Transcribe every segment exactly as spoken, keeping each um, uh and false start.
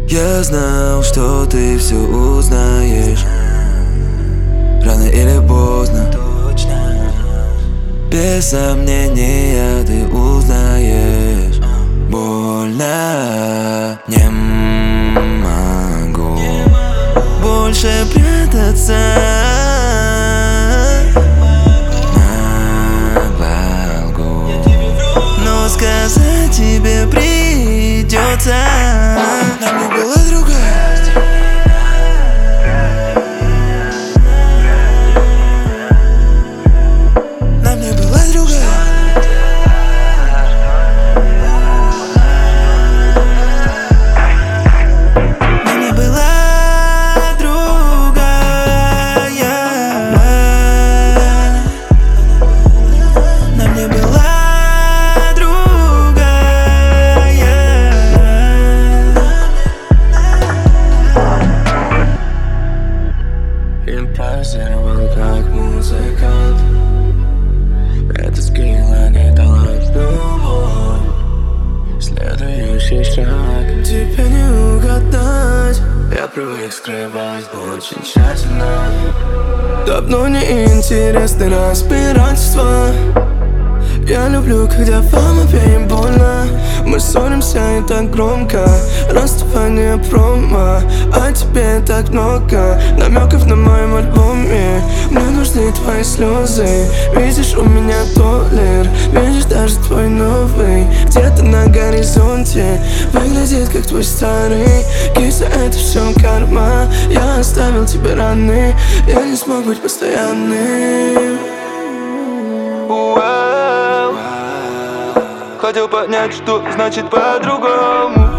Я знал, что ты все узнаешь рано или поздно. Без сомнения ты узнаешь. Больно, не могу больше прятаться на балкон, но сказать тебе придется. На мне была другая. На мне была другая. На мне была другая. На мне была импровизировал как музыкант. Это скилл, а не талант. Любовь, следующий шаг. Тебя не угадать. Я привык скрывать очень тщательно. Давно не интересны разбирательства. Я люблю, когда вам обеим больно. Мы ссоримся и так громко. Расставание промо, а тебе так много намеков на моем альбоме. Мне нужны твои слезы. Видишь, у меня толер. Видишь, даже твой новый где-то на горизонте выглядит как твой старый. Киса, это все карма. Я оставил тебе раны. Я не смог быть постоянным. Хотел понять, что значит по-другому.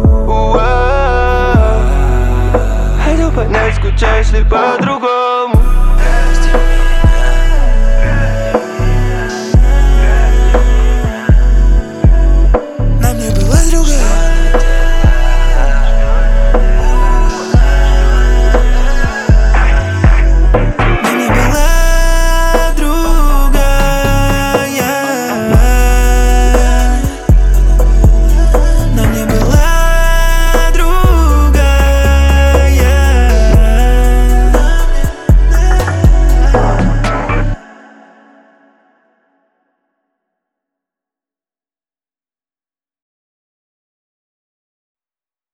Хотел понять, скучаешь ли по-другому.